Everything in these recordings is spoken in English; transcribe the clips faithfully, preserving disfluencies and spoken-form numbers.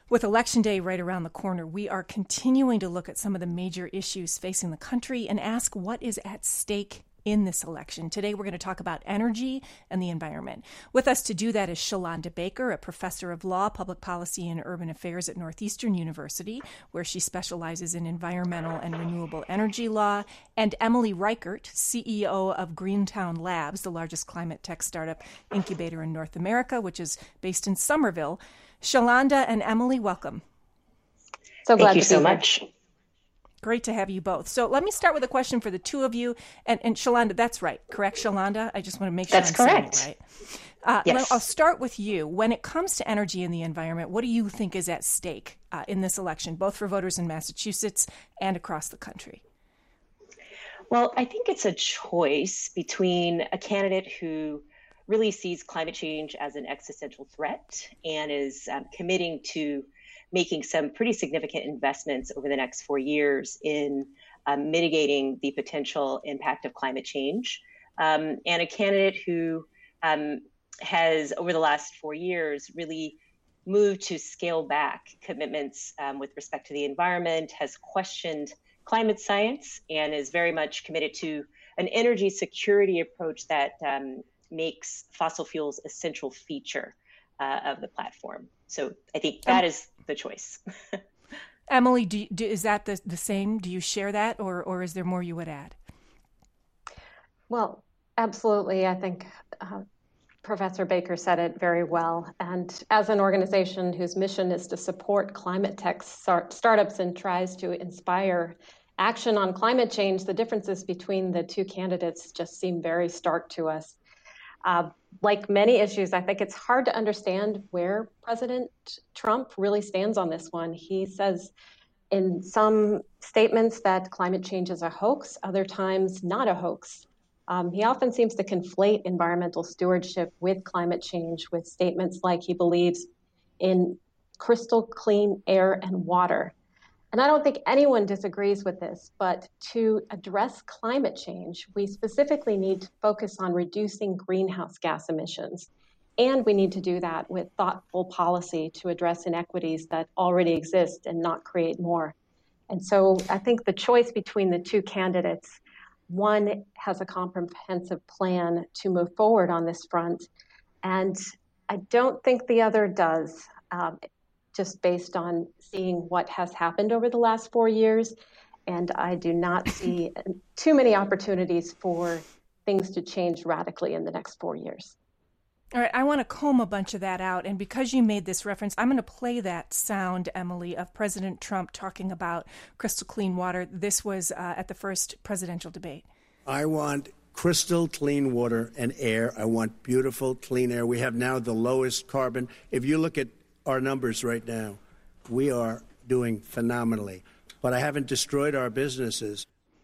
With Election Day right around the corner, we are continuing to look at some of the major issues facing the country and ask what is at stake in this election. Today, we're going to talk about energy and the environment. With us to do that is Shalonda Baker, a professor of law, public policy, and urban affairs at Northeastern University, where she specializes in environmental and renewable energy law, and Emily Reichert, C E O of Greentown Labs, the largest climate tech startup incubator in North America, which is based in Somerville. Shalonda and Emily, welcome. So glad Thank you to so much. Great to have you both. So let me start with a question for the two of you. And, and Shalonda, that's right, correct, Shalonda? I just want to make sure that's I'm correct. saying it right. Uh, yes. I'll start with you. When it comes to energy and the environment, what do you think is at stake uh, in this election, both for voters in Massachusetts and across the country? Well, I think it's a choice between a candidate who really sees climate change as an existential threat and is um, committing to making some pretty significant investments over the next four years in um, mitigating the potential impact of climate change, um, and a candidate who um, has, over the last four years, really moved to scale back commitments um, with respect to the environment, has questioned climate science, and is very much committed to an energy security approach that um, makes fossil fuels a central feature uh, of the platform. So I think that um, is the choice. Emily, do, do, is that the, the same? Do you share that, or or is there more you would add? Well, absolutely. I think uh, Professor Baker said it very well. And as an organization whose mission is to support climate tech start- startups and tries to inspire action on climate change, the differences between the two candidates just seem very stark to us. Uh, like many issues, I think it's hard to understand where President Trump really stands on this one. He says in some statements that climate change is a hoax, other times not a hoax. Um, he often seems to conflate environmental stewardship with climate change, with statements like he believes in crystal clean air and water. And I don't think anyone disagrees with this, but to address climate change, we specifically need to focus on reducing greenhouse gas emissions. And we need to do that with thoughtful policy to address inequities that already exist and not create more. And so I think the choice between the two candidates, one has a comprehensive plan to move forward on this front, and I don't think the other does. Um, just based on seeing what has happened over the last four years. And I do not see too many opportunities for things to change radically in the next four years. All right, I want to comb a bunch of that out. And because you made this reference, I'm going to play that sound, Emily, of President Trump talking about crystal clean water. This was uh, at the first presidential debate. I want crystal clean water and air. I want beautiful, clean air. We have now the lowest carbon. If you look at our numbers right now, we are doing phenomenally, but I haven't destroyed our businesses.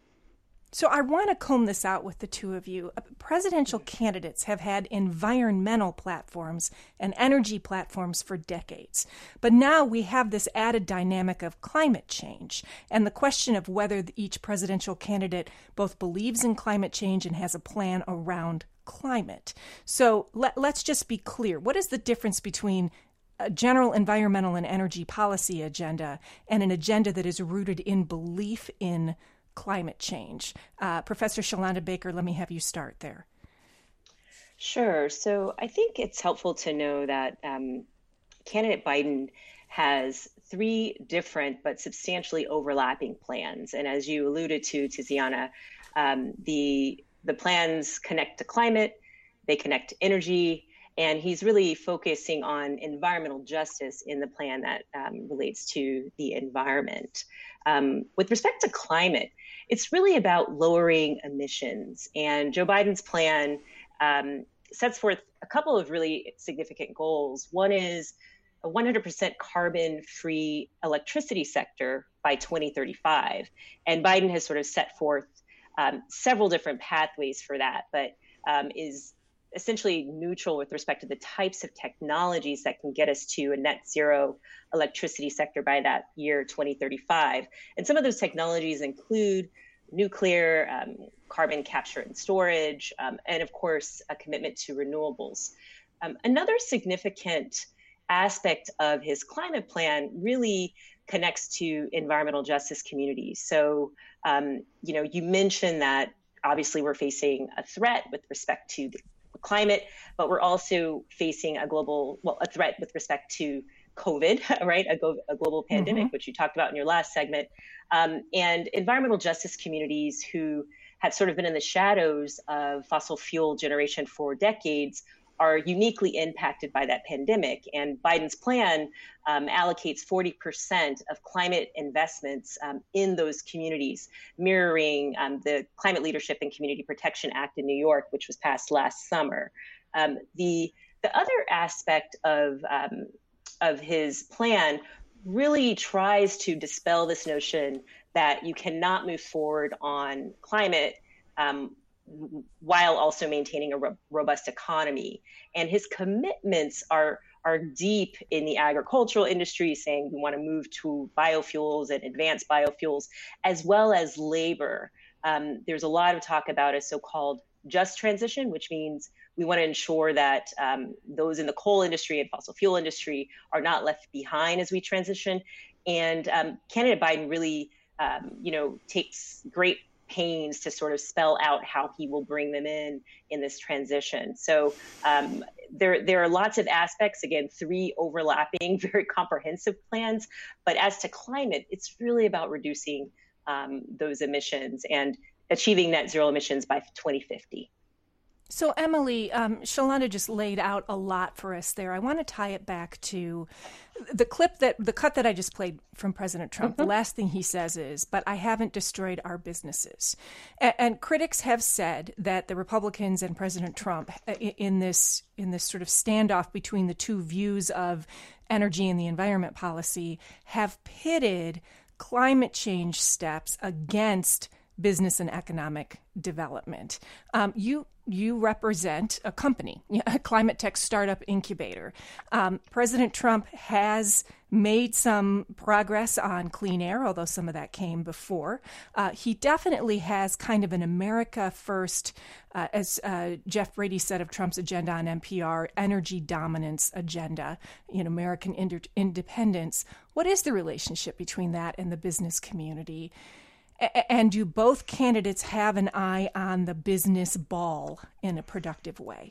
So I want to comb this out with the two of you. Presidential candidates have had environmental platforms and energy platforms for decades, but now we have this added dynamic of climate change and the question of whether each presidential candidate both believes in climate change and has a plan around climate. So let, let's just be clear. What is the difference between a general environmental and energy policy agenda and an agenda that is rooted in belief in climate change? Uh, Professor Shalonda Baker, let me have you start there. Sure. So I think it's helpful to know that um, candidate Biden has three different but substantially overlapping plans. And as you alluded to, Tiziana, um, the the plans connect to climate, they connect to energy, and he's really focusing on environmental justice in the plan that um, relates to the environment. Um, with respect to climate, it's really about lowering emissions. And Joe Biden's plan um, sets forth a couple of really significant goals. One is a one hundred percent carbon-free electricity sector by twenty thirty-five. And Biden has sort of set forth um, several different pathways for that, but um, is essentially neutral with respect to the types of technologies that can get us to a net zero electricity sector by that year twenty thirty-five. And some of those technologies include nuclear, um, carbon capture and storage, um, and of course, a commitment to renewables. Um, another significant aspect of his climate plan really connects to environmental justice communities. So, um, you know, you mentioned that obviously we're facing a threat with respect to the climate, but we're also facing a global, well, a threat with respect to COVID, right? A, go, a global pandemic, mm-hmm. which you talked about in your last segment. Um, and environmental justice communities who have sort of been in the shadows of fossil fuel generation for decades are uniquely impacted by that pandemic. And Biden's plan um, allocates forty percent of climate investments um, in those communities, mirroring um, the Climate Leadership and Community Protection Act in New York, which was passed last summer. Um, the, the other aspect of, um, of his plan really tries to dispel this notion that you cannot move forward on climate um, while also maintaining a ro- robust economy. And his commitments are, are deep in the agricultural industry, saying we want to move to biofuels and advanced biofuels, as well as labor. Um, there's a lot of talk about a so-called just transition, which means we want to ensure that um, those in the coal industry and fossil fuel industry are not left behind as we transition. And um, candidate Biden really, um, you know, takes great pains to sort of spell out how he will bring them in in this transition. So um, there, there are lots of aspects, again, three overlapping, very comprehensive plans. But as to climate, it's really about reducing um, those emissions and achieving net zero emissions by twenty fifty. So, Emily, um, Shalanda just laid out a lot for us there. I want to tie it back to the clip that the cut that I just played from President Trump. Mm-hmm. The last thing he says is, "But I haven't destroyed our businesses." And, and critics have said that the Republicans and President Trump, in this in this sort of standoff between the two views of energy and the environment policy, have pitted climate change steps against business and economic development. Um, you you represent a company, a climate tech startup incubator. Um, President Trump has made some progress on clean air, although some of that came before. Uh, he definitely has kind of an America first, uh, as uh, Jeff Brady said of Trump's agenda on N P R, energy dominance agenda, you know, American inter- independence. What is the relationship between that and the business community? And do both candidates have an eye on the business ball in a productive way?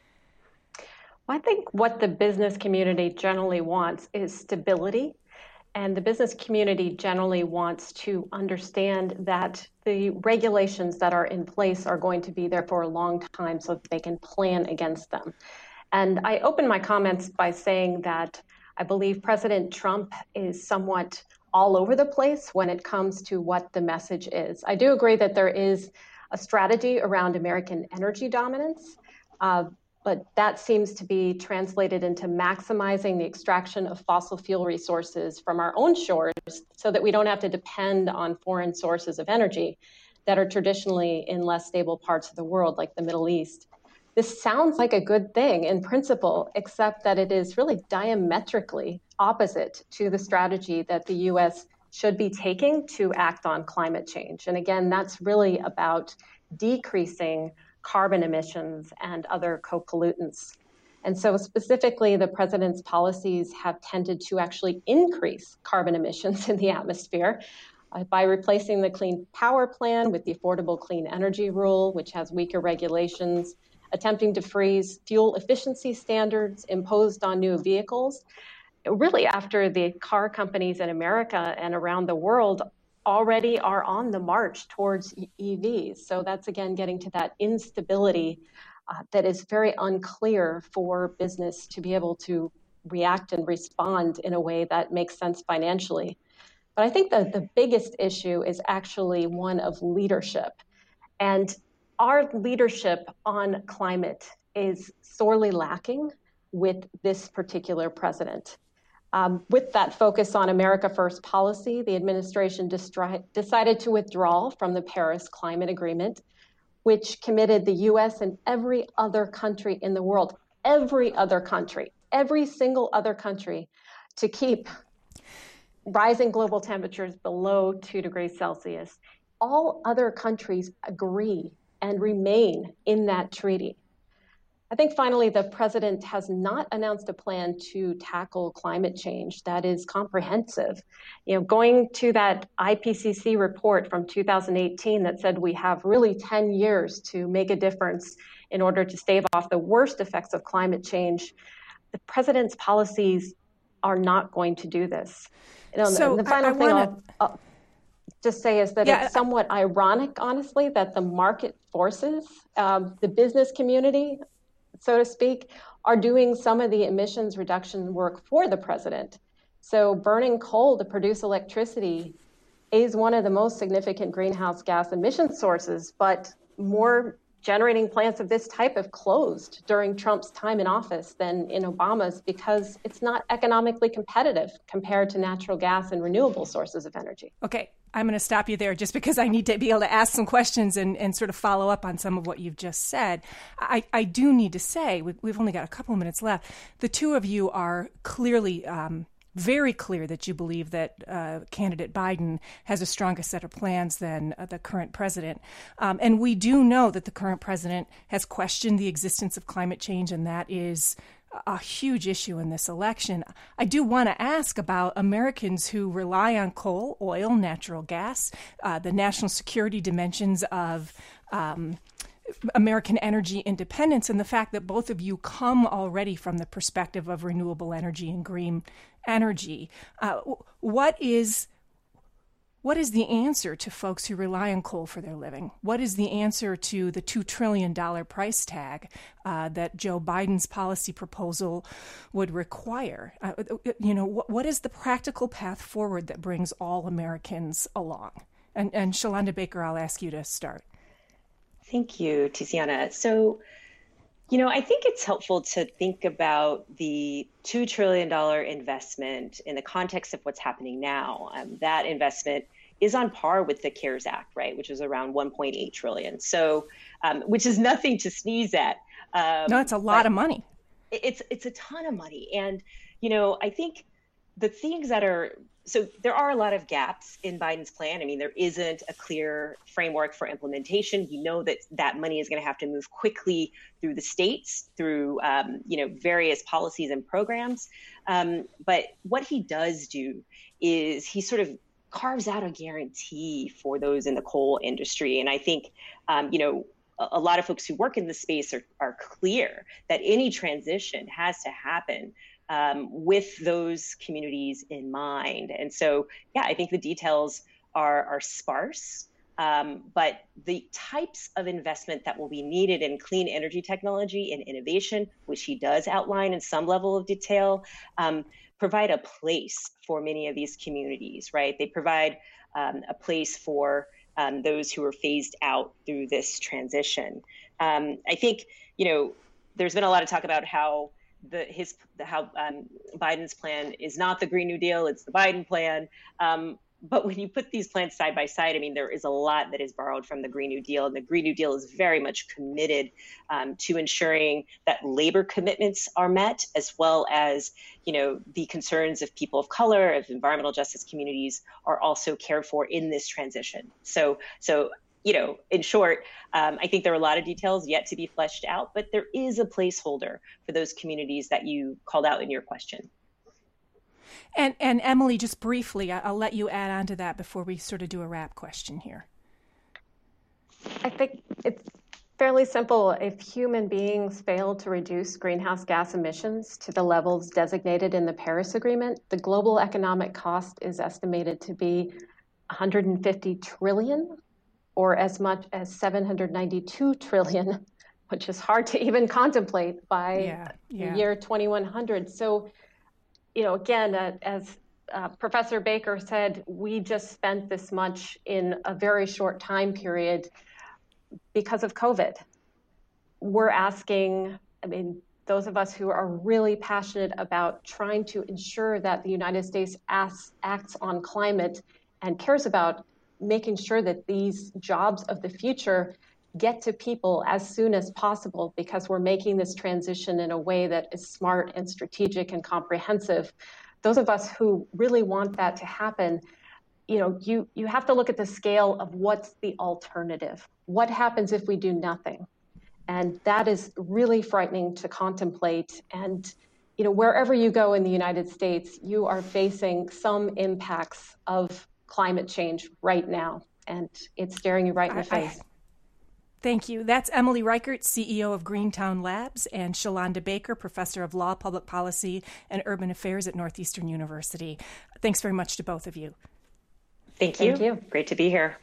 Well, I think what the business community generally wants is stability. And the business community generally wants to understand that the regulations that are in place are going to be there for a long time so that they can plan against them. And I open my comments by saying that I believe President Trump is somewhat all over the place when it comes to what the message is. I do agree that there is a strategy around American energy dominance, uh, but that seems to be translated into maximizing the extraction of fossil fuel resources from our own shores so that we don't have to depend on foreign sources of energy that are traditionally in less stable parts of the world, like the Middle East. This sounds like a good thing in principle, except that it is really diametrically opposite to the strategy that the U S should be taking to act on climate change. And again, that's really about decreasing carbon emissions and other co-pollutants. And so specifically, the president's policies have tended to actually increase carbon emissions in the atmosphere uh, by replacing the Clean Power Plan with the Affordable Clean Energy Rule, which has weaker regulations, attempting to freeze fuel efficiency standards imposed on new vehicles, really after the car companies in America and around the world already are on the march towards E Vs. So that's, again, getting to that instability uh, that is very unclear for business to be able to react and respond in a way that makes sense financially. But I think that the biggest issue is actually one of leadership. And our leadership on climate is sorely lacking with this particular president. Um, with that focus on America First policy, the administration distri- decided to withdraw from the Paris Climate Agreement, which committed the U S and every other country in the world, every other country, every single other country, to keep rising global temperatures below two degrees Celsius. All other countries agree and remain in that treaty. I think finally, the president has not announced a plan to tackle climate change that is comprehensive. You know, going to that I P C C report from two thousand eighteen that said we have really ten years to make a difference in order to stave off the worst effects of climate change, the president's policies are not going to do this. You know, so and the final I, I thing wanna... I'll, I'll just say is that yeah, it's somewhat I- ironic, honestly, that the market forces, um, the business community, so to speak, are doing some of the emissions reduction work for the president. So burning coal to produce electricity is one of the most significant greenhouse gas emission sources, but more generating plants of this type have closed during Trump's time in office than in Obama's because it's not economically competitive compared to natural gas and renewable sources of energy. Okay, I'm going to stop you there just because I need to be able to ask some questions and, and sort of follow up on some of what you've just said. I, I do need to say, we've only got a couple of minutes left, the two of you are clearly um, very clear that you believe that uh, candidate Biden has a stronger set of plans than uh, the current president. Um, and we do know that the current president has questioned the existence of climate change, and that is a huge issue in this election. I do want to ask about Americans who rely on coal, oil, natural gas, uh, the national security dimensions of um, American energy independence, and the fact that both of you come already from the perspective of renewable energy and green energy. Uh, what is what is the answer to folks who rely on coal for their living? What is the answer to the two trillion dollars price tag uh, that Joe Biden's policy proposal would require? Uh, you know, what, what is the practical path forward that brings all Americans along? And, and Shalonda Baker, I'll ask you to start. Thank you, Tiziana. So, you know, I think it's helpful to think about the two trillion dollars investment in the context of what's happening now. Um, that investment is on par with the CARES Act, right, which is around one point eight trillion dollars. So, um, which is nothing to sneeze at. Um, no, it's a lot of money. It's it's a ton of money. And, you know, I think the things that are, so there are a lot of gaps in Biden's plan. I mean, there isn't a clear framework for implementation. We know that that money is going to have to move quickly through the states, through, um, you know, various policies and programs. Um, but what he does do is he sort of carves out a guarantee for those in the coal industry. And I think, um, you know, a, a lot of folks who work in this space are, are clear that any transition has to happen Um, with those communities in mind. And so, yeah, I think the details are, are sparse, um, but the types of investment that will be needed in clean energy technology and innovation, which he does outline in some level of detail, um, provide a place for many of these communities, right? They provide um, a place for um, those who are phased out through this transition. Um, I think, you know, there's been a lot of talk about how The, his how um, Biden's plan is not the Green New Deal, it's the Biden plan. Um, but when you put these plans side by side, I mean, there is a lot that is borrowed from the Green New Deal, and the Green New Deal is very much committed um, to ensuring that labor commitments are met, as well as, you know, the concerns of people of color, of environmental justice communities are also cared for in this transition. So, so. You know, in short, um, I think there are a lot of details yet to be fleshed out, but there is a placeholder for those communities that you called out in your question. And and Emily, just briefly, I'll let you add on to that before we sort of do a wrap question here. I think it's fairly simple. If human beings fail to reduce greenhouse gas emissions to the levels designated in the Paris Agreement, the global economic cost is estimated to be one hundred fifty trillion dollars. Or as much as seven hundred ninety-two trillion, which is hard to even contemplate by yeah, yeah. the year twenty-one hundred. So, you know, again, uh, as uh, Professor Baker said, we just spent this much in a very short time period because of COVID. We're asking, I mean, those of us who are really passionate about trying to ensure that the United States acts, acts on climate and cares about making sure that these jobs of the future get to people as soon as possible, because we're making this transition in a way that is smart and strategic and comprehensive. Those of us who really want that to happen, you know, you, you have to look at the scale of what's the alternative. What happens if we do nothing? And that is really frightening to contemplate. And, you know, wherever you go in the United States, you are facing some impacts of climate change right now. And it's staring you right in the I, face. I, thank you. That's Emily Reichert, C E O of Greentown Labs, and Shalonda Baker, Professor of Law, Public Policy, and Urban Affairs at Northeastern University. Thanks very much to both of you. Thank you. Thank you. Great to be here.